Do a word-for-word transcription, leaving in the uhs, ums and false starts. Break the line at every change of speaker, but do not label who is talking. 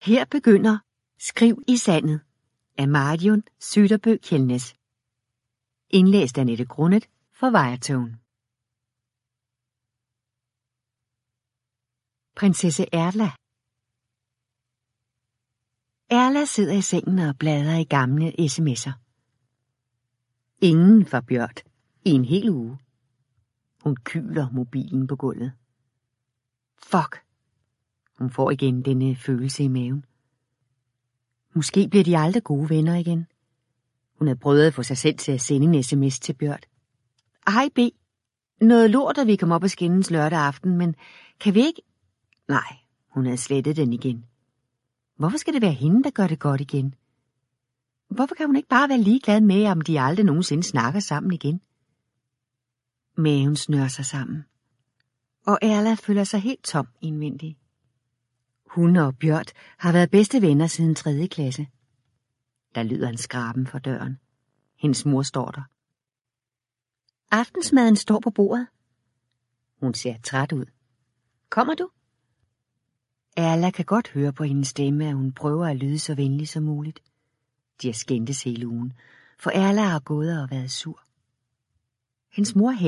Her begynder Skriv i sandet af Marion Søderbø Kjeldnes. Indlæst af Nette Grundet for Wiretonen. Prinsesse Erla. Erla sidder i sengen og bladrer i gamle sms'er. Ingen fra Bjørt i en hel uge. Hun kyler mobilen på gulvet. Fuck. Hun får igen denne følelse i maven. Måske bliver de aldrig gode venner igen. Hun havde prøvet at få sig selv til at sende en sms til Bjørt. Hej B. Noget lort, at vi kom op og skændes lørdag aften, men kan vi ikke... Nej, hun havde slettet den igen. Hvorfor skal det være hende, der gør det godt igen? Hvorfor kan hun ikke bare være ligeglad med, om de aldrig nogensinde snakker sammen igen? Maven snører sig sammen, og Erla føler sig helt tom indvendig. Hun og Bjørt har været bedste venner siden tredje klasse. Der lyder en skraben fra døren. Hendes mor står der. Aftensmaden står på bordet. Hun ser træt ud. Kommer du? Erla kan godt høre på hendes stemme, at hun prøver at lyde så venlig som muligt. De har skændtes hele ugen, for Erla har gået og været sur. Hendes mor